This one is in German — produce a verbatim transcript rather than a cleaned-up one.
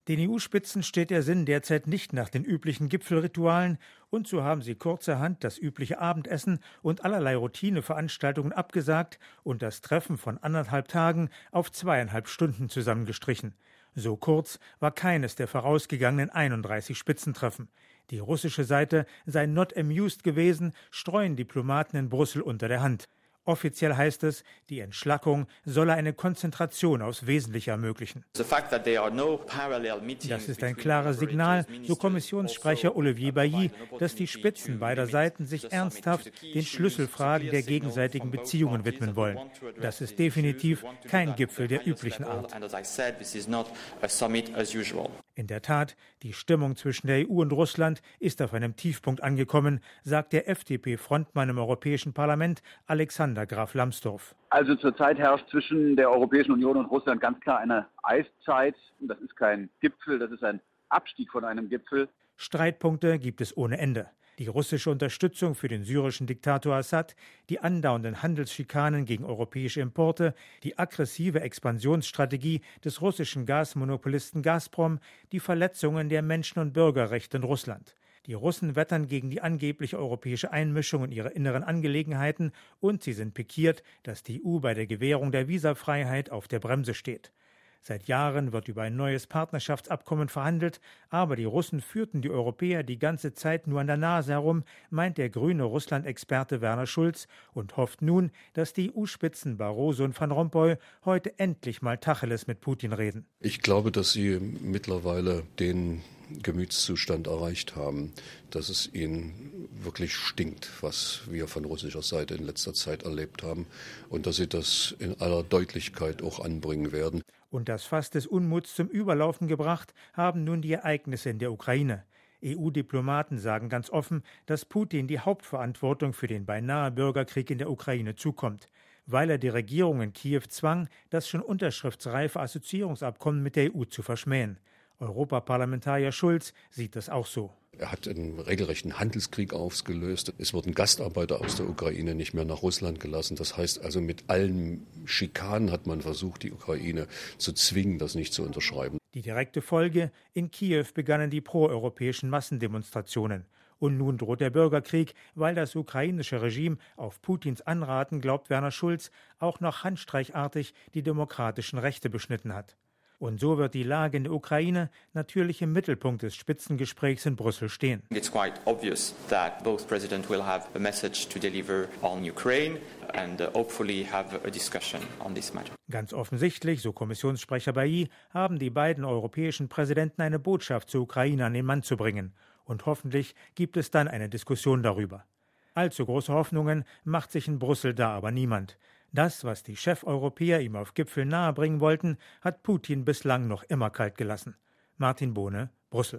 Den E U-Spitzen steht der Sinn derzeit nicht nach den üblichen Gipfelritualen, und so haben sie kurzerhand das übliche Abendessen und allerlei Routineveranstaltungen abgesagt und das Treffen von anderthalb Tagen auf zweieinhalb Stunden zusammengestrichen. So kurz war keines der vorausgegangenen einunddreißig Spitzentreffen. Die russische Seite sei not amused gewesen, streuen Diplomaten in Brüssel unter der Hand. Offiziell heißt es, die Entschlackung solle eine Konzentration aufs Wesentliche ermöglichen. Das ist ein klares Signal, so Kommissionssprecher Olivier Bailly, dass die Spitzen beider Seiten sich ernsthaft den Schlüsselfragen der gegenseitigen Beziehungen widmen wollen. Das ist definitiv kein Gipfel der üblichen Art. In der Tat, die Stimmung zwischen der E U und Russland ist auf einem Tiefpunkt angekommen, sagt der F D P-Frontmann im Europäischen Parlament Alexander Graf Lambsdorff. Also zurzeit herrscht zwischen der Europäischen Union und Russland ganz klar eine Eiszeit. Das ist kein Gipfel, das ist ein Abstieg von einem Gipfel. Streitpunkte gibt es ohne Ende. Die russische Unterstützung für den syrischen Diktator Assad, die andauernden Handelsschikanen gegen europäische Importe, die aggressive Expansionsstrategie des russischen Gasmonopolisten Gazprom, die Verletzungen der Menschen- und Bürgerrechte in Russland. Die Russen wettern gegen die angebliche europäische Einmischung in ihre inneren Angelegenheiten und sie sind pikiert, dass die E U bei der Gewährung der Visafreiheit auf der Bremse steht. Seit Jahren wird über ein neues Partnerschaftsabkommen verhandelt, aber die Russen führten die Europäer die ganze Zeit nur an der Nase herum, meint der grüne Russland-Experte Werner Schulz und hofft nun, dass die E U-Spitzen Barroso und Van Rompuy heute endlich mal Tacheles mit Putin reden. Ich glaube, dass sie mittlerweile den Gemütszustand erreicht haben, dass es ihnen wirklich stinkt, was wir von russischer Seite in letzter Zeit erlebt haben, und dass sie das in aller Deutlichkeit auch anbringen werden. Und das Fass des Unmuts zum Überlaufen gebracht haben nun die Ereignisse in der Ukraine. E U-Diplomaten sagen ganz offen, dass Putin die Hauptverantwortung für den beinahe Bürgerkrieg in der Ukraine zukommt, weil er die Regierung in Kiew zwang, das schon unterschriftsreife Assoziierungsabkommen mit der E U zu verschmähen. Europaparlamentarier Schulz sieht das auch so. Er hat einen regelrechten Handelskrieg ausgelöst. Es wurden Gastarbeiter aus der Ukraine nicht mehr nach Russland gelassen. Das heißt also, mit allen Schikanen hat man versucht, die Ukraine zu zwingen, das nicht zu unterschreiben. Die direkte Folge: In Kiew begannen die proeuropäischen Massendemonstrationen. Und nun droht der Bürgerkrieg, weil das ukrainische Regime auf Putins Anraten, glaubt Werner Schulz, auch noch handstreichartig die demokratischen Rechte beschnitten hat. Und so wird die Lage in der Ukraine natürlich im Mittelpunkt des Spitzengesprächs in Brüssel stehen. It's quite obvious that both presidents will have a message to deliver on Ukraine and hopefully have a discussion on this matter. Ganz offensichtlich, so Kommissionssprecher Bailly, haben die beiden europäischen Präsidenten eine Botschaft zur Ukraine an den Mann zu bringen. Und hoffentlich gibt es dann eine Diskussion darüber. Allzu große Hoffnungen macht sich in Brüssel da aber niemand. Das, was die Chefeuropäer ihm auf Gipfel nahebringen wollten, hat Putin bislang noch immer kalt gelassen. Martin Bohne, Brüssel.